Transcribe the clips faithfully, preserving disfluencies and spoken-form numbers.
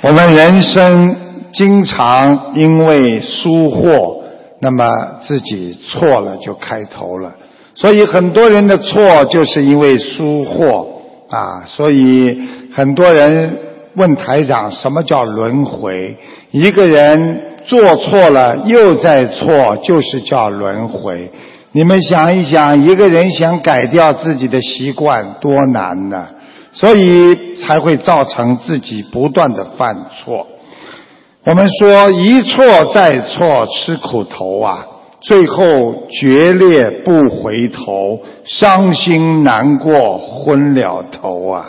我们人生经常因为疏忽，那么自己错了就开头了。所以很多人的错就是因为疏忽啊，所以很多人问台长什么叫轮回？一个人做错了又在错，就是叫轮回。你们想一想，一个人想改掉自己的习惯多难呢？所以才会造成自己不断的犯错。我们说一错再错吃苦头啊，最后决裂不回头，伤心难过昏了头啊。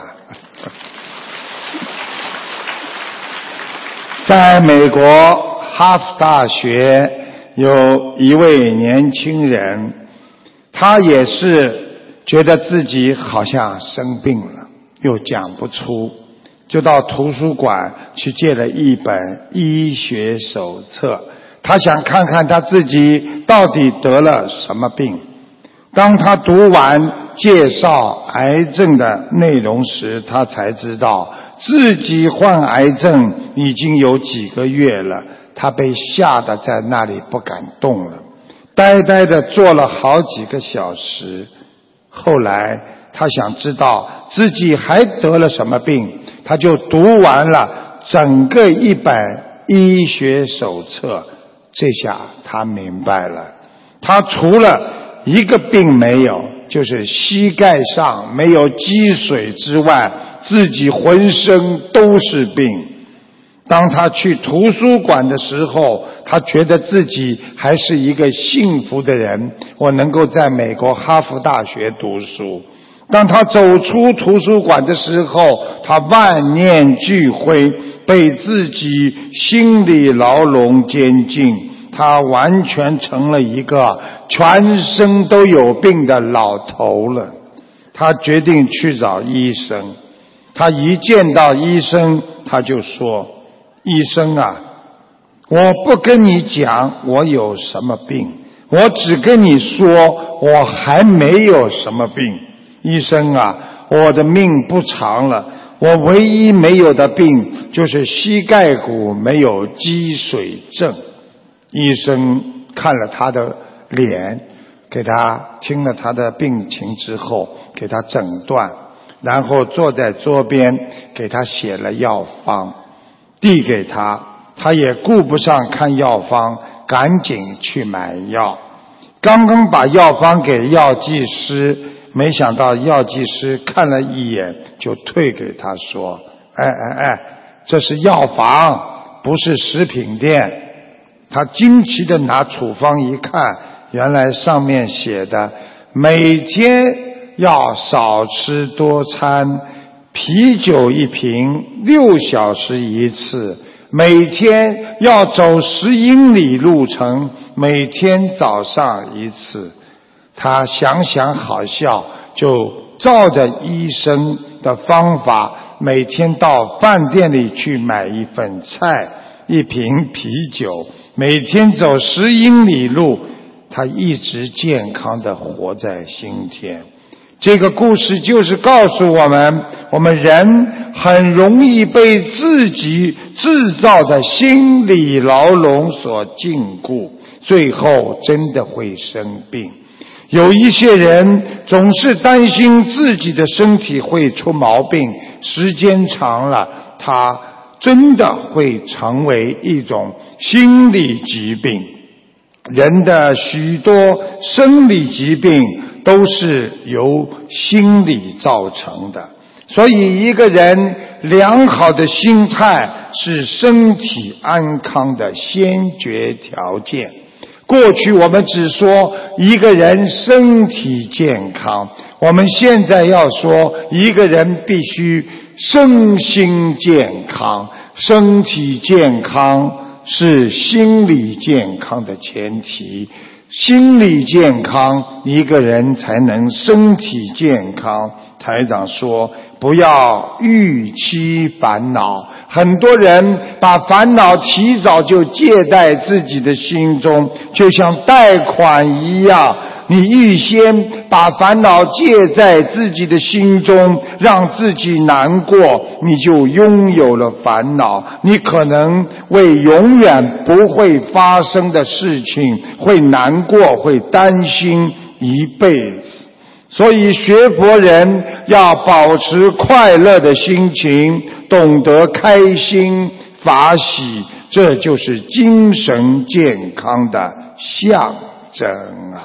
在美国哈佛大学有一位年轻人，他也是觉得自己好像生病了，又讲不出，就到图书馆去借了一本医学手册，他想看看他自己到底得了什么病。当他读完介绍癌症的内容时，他才知道自己患癌症已经有几个月了。他被吓得在那里不敢动了，呆呆地坐了好几个小时。后来他想知道自己还得了什么病，他就读完了整个一本医学手册。这下他明白了，他除了一个病没有，就是膝盖上没有积水之外，自己浑身都是病。当他去图书馆的时候，他觉得自己还是一个幸福的人，我能够在美国哈佛大学读书。当他走出图书馆的时候，他万念俱灰，被自己心理牢笼监禁，他完全成了一个全身都有病的老头了。他决定去找医生，他一见到医生，他就说：医生啊，我不跟你讲我有什么病，我只跟你说我还没有什么病。医生啊，我的命不长了，我唯一没有的病就是膝盖骨没有积水症。医生看了他的脸，给他听了他的病情之后，给他诊断，然后坐在桌边给他写了药方，递给他，他也顾不上看药方，赶紧去买药。刚刚把药方给药剂师，没想到药剂师看了一眼就退给他说：哎哎哎，这是药房，不是食品店。他惊奇地拿处方一看，原来上面写的每天要少吃多餐，啤酒一瓶，六小时一次，每天要走十英里路程，每天早上一次。他想想好笑，就照着医生的方法，每天到饭店里去买一份菜，一瓶啤酒，每天走十英里路，他一直健康地活在今天。这个故事就是告诉我们，我们人很容易被自己制造的心理牢笼所禁锢，最后真的会生病。有一些人总是担心自己的身体会出毛病，时间长了，他真的会成为一种心理疾病。人的许多生理疾病都是由心理造成的，所以一个人良好的心态是身体安康的先决条件。过去我们只说一个人身体健康，我们现在要说一个人必须身心健康。身体健康是心理健康的前提，心理健康，一个人才能身体健康。台长说，不要预期烦恼。很多人把烦恼提早就借在自己的心中，就像贷款一样， 你预先把烦恼借在自己的心中，让自己难过，你就拥有了烦恼。你可能为永远不会发生的事情会难过，会担心一辈子。所以学佛人要保持快乐的心情，懂得开心法喜，这就是精神健康的象征啊！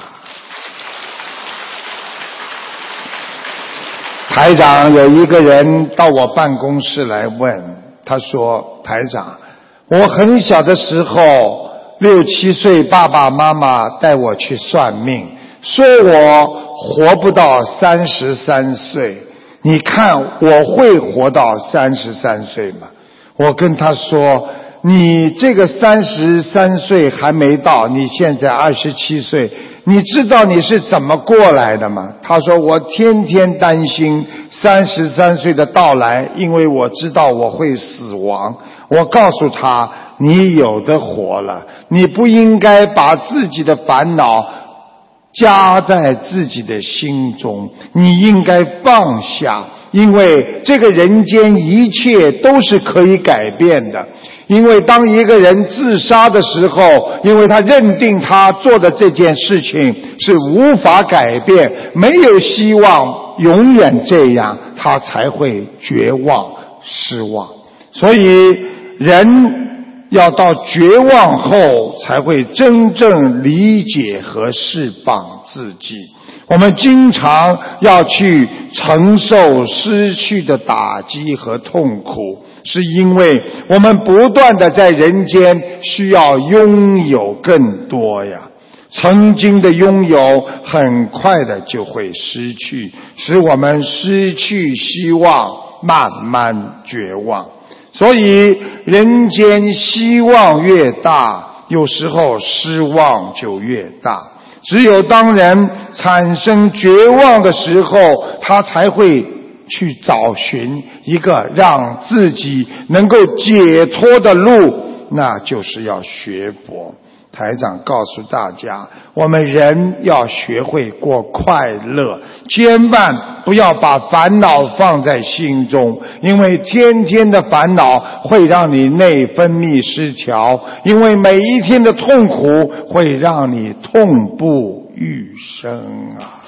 台长有一个人到我办公室来问，他说：台长，我很小的时候六七岁，爸爸妈妈带我去算命，说我活不到三十三岁，你看我会活到三十三岁吗？我跟他说，你这个三十三岁还没到，你现在二十七岁，你知道你是怎么过来的吗？他说，我天天担心三十三岁的到来，因为我知道我会死亡。我告诉他，你有的活了，你不应该把自己的烦恼加在自己的心中，你应该放下，因为这个人间一切都是可以改变的。因为当一个人自杀的时候，因为他认定他做的这件事情是无法改变，没有希望永远这样，他才会绝望失望。所以人要到绝望后才会真正理解和释放自己。我们经常要去承受失去的打击和痛苦，是因为我们不断的在人间需要拥有更多呀。曾经的拥有很快的就会失去，使我们失去希望，慢慢绝望。所以人间希望越大，有时候失望就越大。只有当人产生绝望的时候，他才会去找寻一个让自己能够解脱的路，那就是要学佛。台长告诉大家，我们人要学会过快乐，千万不要把烦恼放在心中，因为天天的烦恼会让你内分泌失调，因为每一天的痛苦会让你痛不欲生啊！